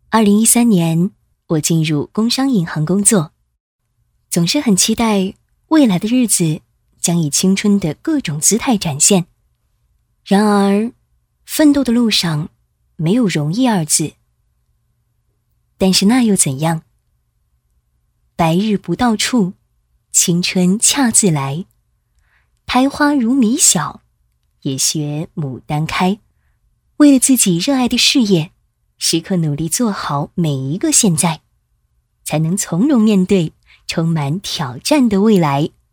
2013年，我进入工商银行工作，总是很期待未来的日子将以青春的各种姿态展现。然而，奋斗的路上没有容易二字。但是那又怎样？白日不到处，青春恰自来。苔花如米小，也学牡丹开。为了自己热爱的事业，时刻努力做好每一个现在，才能从容面对充满挑战的未来。